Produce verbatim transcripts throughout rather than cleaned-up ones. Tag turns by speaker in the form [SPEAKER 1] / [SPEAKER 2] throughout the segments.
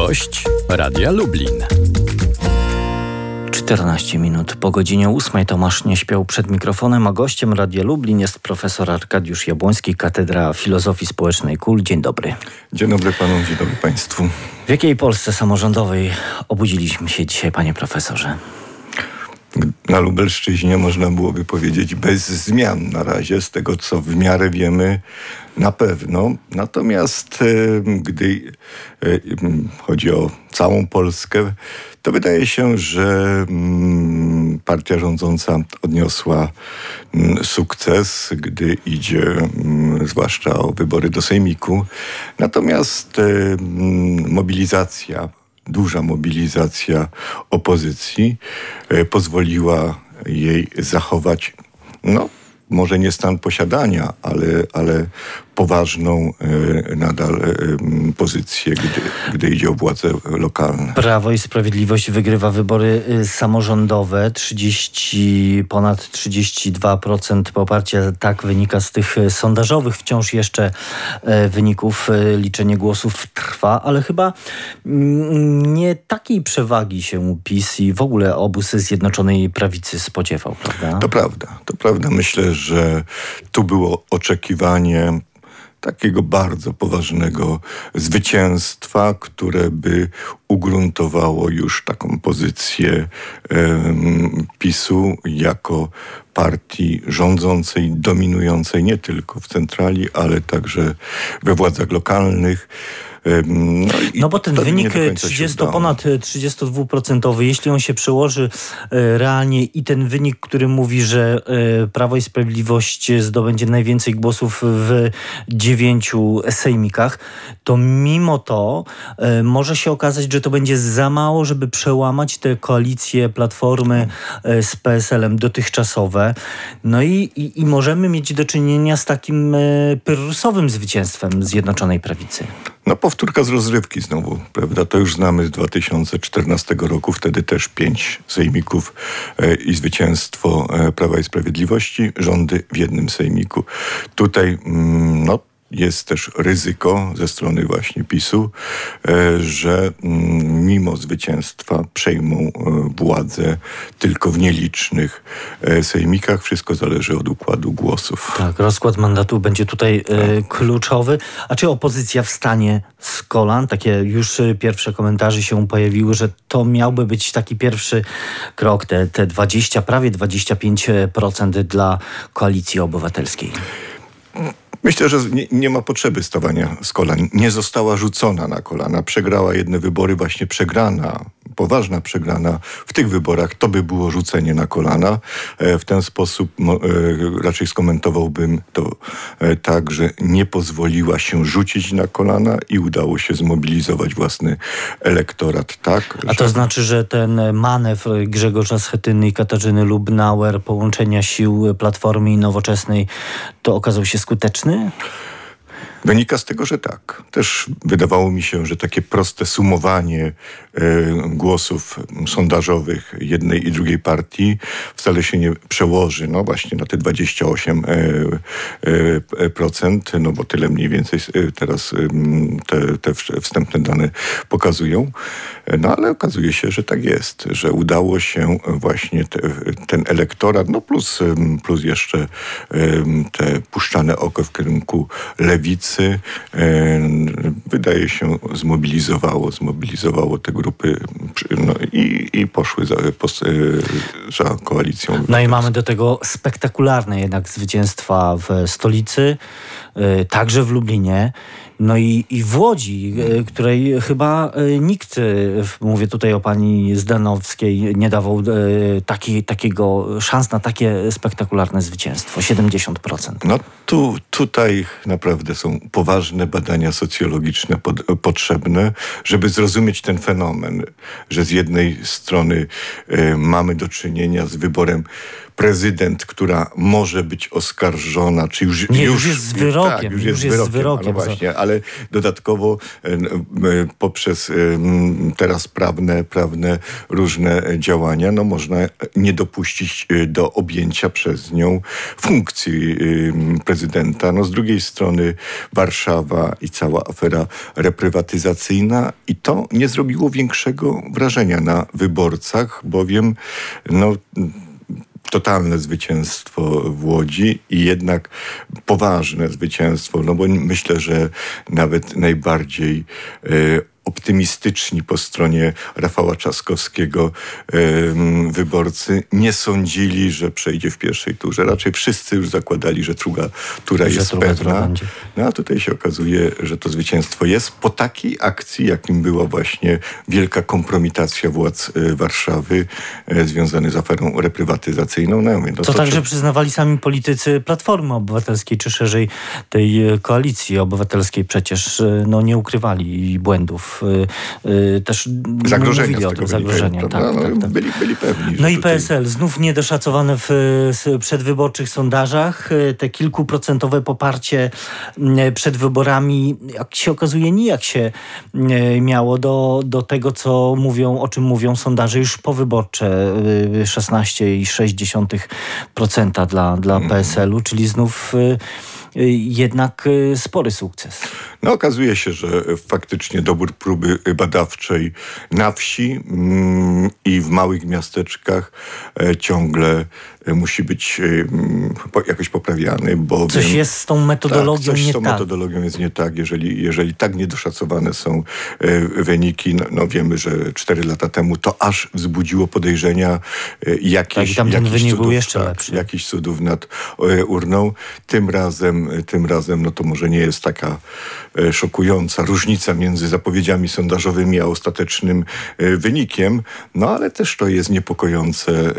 [SPEAKER 1] Gość Radia Lublin.
[SPEAKER 2] czternaście minut po godzinie ósmej. Tomasz nie śpiał przed mikrofonem, a gościem Radia Lublin jest profesor Arkadiusz Jabłoński, Katedra Filozofii Społecznej K U L. Dzień dobry.
[SPEAKER 3] Dzień dobry panu, dzień dobry państwu.
[SPEAKER 2] W jakiej Polsce samorządowej obudziliśmy się dzisiaj, panie profesorze?
[SPEAKER 3] Na Lubelszczyźnie można byłoby powiedzieć bez zmian na razie, z tego co w miarę wiemy na pewno. Natomiast e, gdy e, chodzi o całą Polskę, to wydaje się, że mm, partia rządząca odniosła mm, sukces, gdy idzie mm, zwłaszcza o wybory do Sejmiku. Natomiast e, mm, mobilizacja Duża mobilizacja opozycji e, pozwoliła jej zachować, no może nie stan posiadania, ale, ale poważną e, nadal e, pozycję, gdy, gdy idzie o władze lokalne.
[SPEAKER 2] Prawo i Sprawiedliwość wygrywa wybory y, samorządowe. trzydzieści, ponad trzydzieści dwa procent poparcia, tak wynika z tych y, sondażowych. Wciąż jeszcze y, wyników y, liczenie głosów trwa, ale chyba y, nie takiej przewagi się PiS i w ogóle obóz Zjednoczonej Prawicy spodziewał, prawda?
[SPEAKER 3] To prawda, to prawda. Myślę, że tu było oczekiwanie takiego bardzo poważnego zwycięstwa, które by ugruntowało już taką pozycję um, PiS-u jako partii rządzącej, dominującej nie tylko w centrali, ale także we władzach lokalnych.
[SPEAKER 2] No, no bo ten wynik trzydzieści, ponad trzydziestodwuprocentowy, jeśli on się przełoży e, realnie i ten wynik, który mówi, że e, Prawo i Sprawiedliwość zdobędzie najwięcej głosów w dziewięciu sejmikach, to mimo to e, może się okazać, że to będzie za mało, żeby przełamać te koalicje Platformy e, z P S L-em dotychczasowe. No i, i, i możemy mieć do czynienia z takim e, pyrrusowym zwycięstwem Zjednoczonej Prawicy.
[SPEAKER 3] No powtórka z rozrywki znowu, prawda? To już znamy z dwa tysiące czternastego roku. Wtedy też pięć sejmików e, i zwycięstwo e, Prawa i Sprawiedliwości. Rządy w jednym sejmiku. Tutaj mm, no jest też ryzyko ze strony właśnie PiS-u, e, że m, mimo zwycięstwa przejmą e, władzę tylko w nielicznych e, sejmikach. Wszystko zależy od układu głosów.
[SPEAKER 2] Tak, rozkład mandatu będzie tutaj e, kluczowy. A czy opozycja wstanie z kolan? Takie już pierwsze komentarze się pojawiły, że to miałby być taki pierwszy krok, te, te dwadzieścia, prawie dwadzieścia pięć procent dla Koalicji Obywatelskiej.
[SPEAKER 3] Myślę, że nie, nie ma potrzeby stawania z kolan. Nie została rzucona na kolana. Przegrała jedne wybory, właśnie przegrana, poważna przegrana w tych wyborach. To by było rzucenie na kolana. E, w ten sposób mo, e, raczej skomentowałbym to e, tak, że nie pozwoliła się rzucić na kolana i udało się zmobilizować własny elektorat. Tak,
[SPEAKER 2] A to że... znaczy, że ten manewr Grzegorza Schetyny i Katarzyny Lubnauer, połączenia sił Platformy i Nowoczesnej, to okazał się skuteczny?
[SPEAKER 3] Wynika z tego, że tak. Też wydawało mi się, że takie proste sumowanie e, głosów sondażowych jednej i drugiej partii wcale się nie przełoży, no właśnie na te dwadzieścia osiem procent, no bo tyle mniej więcej teraz te, te wstępne dane pokazują. No ale okazuje się, że tak jest, że udało się właśnie te, ten elektorat, no plus, plus jeszcze te puszczane oko w kierunku lewicy, wydaje się zmobilizowało, zmobilizowało te grupy no, i, i poszły za, za koalicją.
[SPEAKER 2] No i mamy do tego spektakularne jednak zwycięstwa w stolicy, także w Lublinie. No i, i w Łodzi, której chyba nikt, mówię tutaj o pani Zdanowskiej, nie dawał taki, takiego szans na takie spektakularne zwycięstwo. siedemdziesiąt procent.
[SPEAKER 3] No tu, tutaj naprawdę są poważne badania socjologiczne pod, potrzebne, żeby zrozumieć ten fenomen, że z jednej strony y, mamy do czynienia z wyborem prezydent, która może być oskarżona, czy już...
[SPEAKER 2] Nie, już, już jest z wyrokiem. Tak, już,
[SPEAKER 3] już jest z wyrokiem, no właśnie, ale dodatkowo e, e, poprzez e, teraz prawne, prawne różne działania, no można nie dopuścić do objęcia przez nią funkcji e, prezydenta. No z drugiej strony Warszawa i cała afera reprywatyzacyjna i to nie zrobiło większego wrażenia na wyborcach, bowiem no totalne zwycięstwo w Łodzi i jednak poważne zwycięstwo, no bo myślę, że nawet najbardziej y, optymistyczni po stronie Rafała Trzaskowskiego y, wyborcy nie sądzili, że przejdzie w pierwszej turze. Raczej wszyscy już zakładali, że druga tura jest
[SPEAKER 2] druga
[SPEAKER 3] pewna.
[SPEAKER 2] tura będzie.
[SPEAKER 3] No a tutaj się okazuje, że to zwycięstwo jest po takiej akcji, jakim była właśnie wielka kompromitacja władz y, Warszawy y, związana z aferą reprywatyzacyjną. No, ja mówię, no
[SPEAKER 2] Co
[SPEAKER 3] to
[SPEAKER 2] także
[SPEAKER 3] czy...
[SPEAKER 2] przyznawali sami politycy Platformy Obywatelskiej, czy szerzej tej koalicji obywatelskiej przecież no, nie ukrywali błędów. Też
[SPEAKER 3] zagrożenia
[SPEAKER 2] mówili o tym zagrożenia.
[SPEAKER 3] Tak,
[SPEAKER 2] tak,
[SPEAKER 3] no,
[SPEAKER 2] tak, tak.
[SPEAKER 3] Byli, byli pewni.
[SPEAKER 2] No i
[SPEAKER 3] tutaj...
[SPEAKER 2] P S L znów niedoszacowane w przedwyborczych sondażach. Te kilkuprocentowe poparcie przed wyborami, jak się okazuje, nijak się miało do, do tego, co mówią, o czym mówią sondaże już powyborcze. szesnaście przecinek sześć procent dla, dla P S L u, czyli znów jednak spory sukces.
[SPEAKER 3] No okazuje się, że faktycznie dobór próby badawczej na wsi mm, i w małych miasteczkach e, ciągle e, musi być e, po, jakoś poprawiany, bo
[SPEAKER 2] coś
[SPEAKER 3] wiem,
[SPEAKER 2] jest z tą metodologią
[SPEAKER 3] tak, coś
[SPEAKER 2] nie
[SPEAKER 3] z tą
[SPEAKER 2] tak.
[SPEAKER 3] metodologią jest nie tak. Jeżeli, jeżeli tak niedoszacowane są e, wyniki, no, no wiemy, że cztery lata temu to aż wzbudziło podejrzenia e, jakieś,
[SPEAKER 2] tak, i tam ten
[SPEAKER 3] jakichś
[SPEAKER 2] wynik
[SPEAKER 3] cudów,
[SPEAKER 2] był jeszcze
[SPEAKER 3] tak,
[SPEAKER 2] lepszy.
[SPEAKER 3] jakichś cudów nad e, urną. Tym razem, tym razem, no to może nie jest taka e, szokująca różnica między zapowiedziami sondażowymi a ostatecznym e, wynikiem, no ale też to jest niepokojące, e,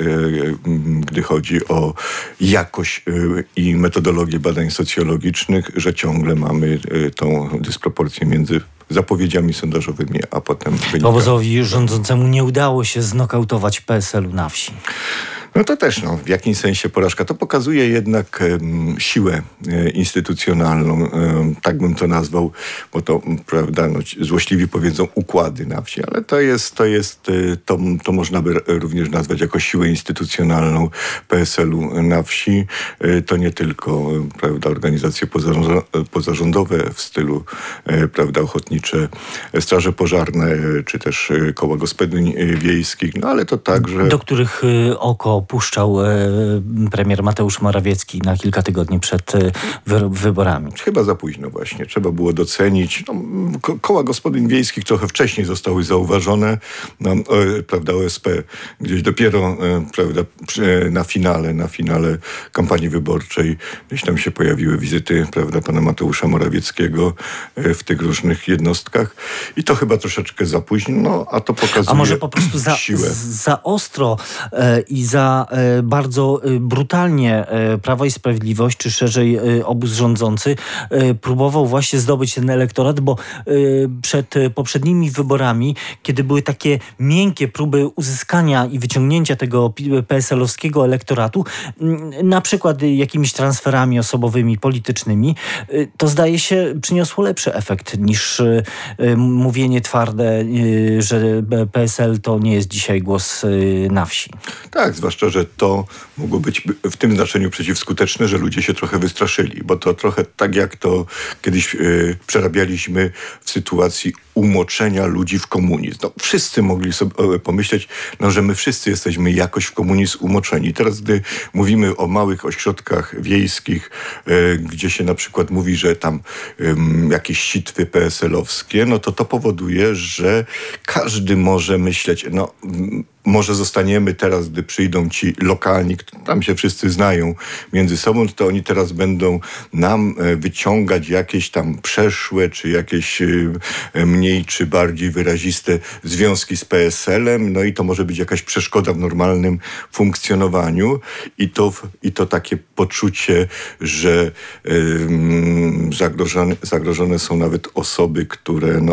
[SPEAKER 3] gdy chodzi o jakość e, i metodologię badań socjologicznych, że ciągle mamy e, tą dysproporcję między zapowiedziami sondażowymi, a potem wynikami.
[SPEAKER 2] Obozowi rządzącemu nie udało się znokautować P S L u na wsi.
[SPEAKER 3] No to też no, w jakimś sensie porażka. To pokazuje jednak um, siłę e, instytucjonalną, um, tak bym to nazwał, bo to, prawda, no, złośliwi powiedzą układy na wsi, ale to jest, to jest, e, to, to można by również nazwać jako siłę instytucjonalną P S L u na wsi. E, to nie tylko, e, prawda, organizacje pozarządowe, pozarządowe w stylu, e, prawda, ochotnicze straże pożarne, e, czy też e, koła gospodyń e, wiejskich, no ale to także...
[SPEAKER 2] Do których e, oko puszczał e, premier Mateusz Morawiecki na kilka tygodni przed e, wy, wyborami.
[SPEAKER 3] Chyba za późno właśnie. Trzeba było docenić. No, ko- koła gospodyń wiejskich trochę wcześniej zostały zauważone. No, o, prawda, O S P gdzieś dopiero e, prawda, przy, na finale, na finale kampanii wyborczej gdzieś tam się pojawiły wizyty, prawda, pana Mateusza Morawieckiego e, w tych różnych jednostkach. I to chyba troszeczkę za późno, no, a to pokazuje
[SPEAKER 2] A może po prostu za,
[SPEAKER 3] siłę.
[SPEAKER 2] za ostro e, i za e, bardzo e, brutalnie e, Prawo i Sprawiedliwość, czy szerzej e, obóz rządzący e, próbował właśnie zdobyć ten elektorat, bo e, przed e, poprzednimi wyborami, kiedy były takie miękkie próby uzyskania i wyciągnięcia tego P S L-owskiego elektoratu, m, na przykład jakimiś transferami osobowymi, politycznymi, e, to zdaje się przyniosło lepszy efekt niż e, mówienie twarde, e, że P S L to nie jest dzisiaj głos e, na wsi.
[SPEAKER 3] Tak, zwłaszcza, że to mogło być w tym znaczeniu przeciwskuteczne, że ludzie się trochę wystraszyli, bo to trochę tak jak to kiedyś y, przerabialiśmy w sytuacji umoczenia ludzi w komunizm. No, wszyscy mogli sobie pomyśleć, no, że my wszyscy jesteśmy jakoś w komunizm umoczeni. Teraz, gdy mówimy o małych ośrodkach wiejskich, y, gdzie się na przykład mówi, że tam y, jakieś sitwy P S L-owskie, no to to powoduje, że każdy może myśleć, no może zostaniemy teraz, gdy przyjdą ci lokalni, tam się wszyscy znają między sobą, to oni teraz będą nam wyciągać jakieś tam przeszłe, czy jakieś mniej, czy bardziej wyraziste związki z P S L-em, no i to może być jakaś przeszkoda w normalnym funkcjonowaniu i to, i to takie poczucie, że ym, zagrożone, zagrożone są nawet osoby, które no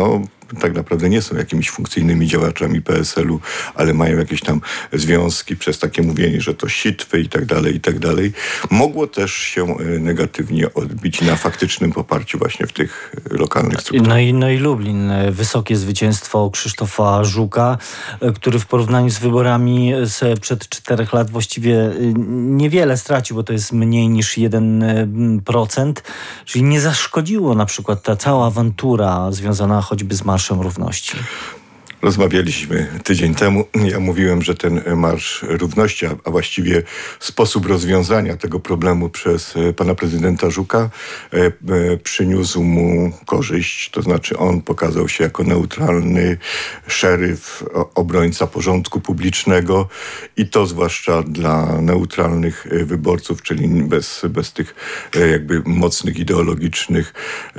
[SPEAKER 3] tak naprawdę nie są jakimiś funkcyjnymi działaczami P S L u, ale mają jakieś tam związki przez takie mówienie, że to sitwy i tak dalej, i tak dalej, mogło też się negatywnie odbić na faktycznym poparciu właśnie w tych lokalnych strukturach.
[SPEAKER 2] No i, no i Lublin. Wysokie zwycięstwo Krzysztofa Żuka, który w porównaniu z wyborami sprzed czterech lat właściwie niewiele stracił, bo to jest mniej niż jeden procent, czyli nie zaszkodziło na przykład ta cała awantura związana choćby z Marszem Równości.
[SPEAKER 3] Rozmawialiśmy tydzień temu. Ja mówiłem, że ten Marsz Równości, a właściwie sposób rozwiązania tego problemu przez pana prezydenta Żuka przyniósł mu korzyść. To znaczy on pokazał się jako neutralny szeryf, obrońca porządku publicznego i to zwłaszcza dla neutralnych wyborców, czyli bez, bez tych jakby mocnych, ideologicznych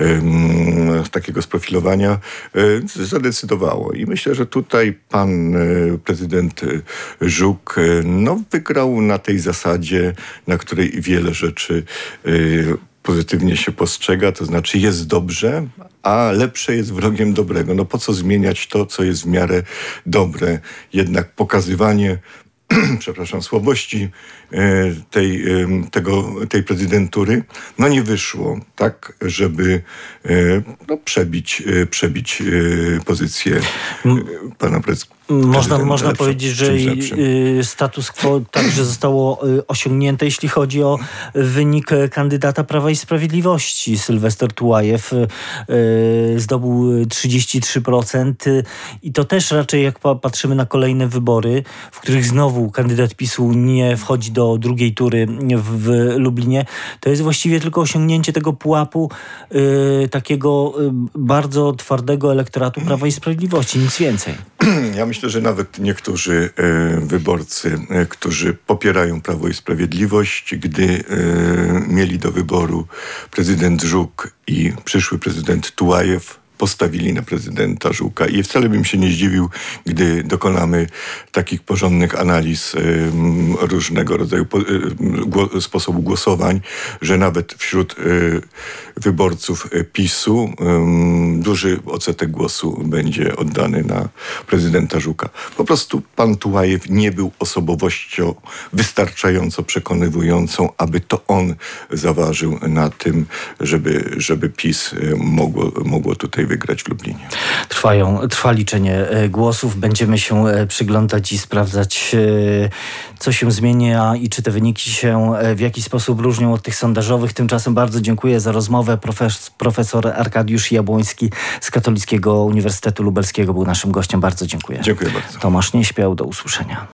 [SPEAKER 3] takiego sprofilowania zadecydowało. I myślę, że tutaj pan prezydent Żuk no, wygrał na tej zasadzie, na której wiele rzeczy pozytywnie się postrzega, to znaczy jest dobrze, a lepsze jest wrogiem dobrego. No po co zmieniać to, co jest w miarę dobre? Jednak pokazywanie przepraszam, słabości tej, tego, tej prezydentury, no nie wyszło tak, żeby no, przebić, przebić pozycję pana prezydenta.
[SPEAKER 2] Można, można powiedzieć, że status quo także zostało osiągnięte, jeśli chodzi o wynik kandydata Prawa i Sprawiedliwości. Sylwester Tułajew zdobył trzydzieści trzy procent i to też raczej jak patrzymy na kolejne wybory, w których znowu kandydat PiSu nie wchodzi do drugiej tury w Lublinie, to jest właściwie tylko osiągnięcie tego pułapu takiego bardzo twardego elektoratu Prawa i Sprawiedliwości, nic więcej.
[SPEAKER 3] Ja myślę, że nawet niektórzy e, wyborcy, e, którzy popierają Prawo i Sprawiedliwość, gdy e, mieli do wyboru prezydent Żuk i przyszły prezydent Tułajew, postawili na prezydenta Żuka. I wcale bym się nie zdziwił, gdy dokonamy takich porządnych analiz y, różnego rodzaju po, y, gło, sposobu głosowań, że nawet wśród y, wyborców PiSu y, duży odsetek głosu będzie oddany na prezydenta Żuka. Po prostu pan Tułajew nie był osobowością wystarczająco przekonywującą, aby to on zaważył na tym, żeby, żeby PiS mogło, mogło tutaj wygrać w Lublinie.
[SPEAKER 2] Trwają, trwa liczenie głosów. Będziemy się przyglądać i sprawdzać, co się zmienia i czy te wyniki się w jakiś sposób różnią od tych sondażowych. Tymczasem bardzo dziękuję za rozmowę. Profes, profesor Arkadiusz Jabłoński z Katolickiego Uniwersytetu Lubelskiego był naszym gościem. Bardzo dziękuję.
[SPEAKER 3] Dziękuję bardzo.
[SPEAKER 2] Tomasz Nieśpiał, do usłyszenia.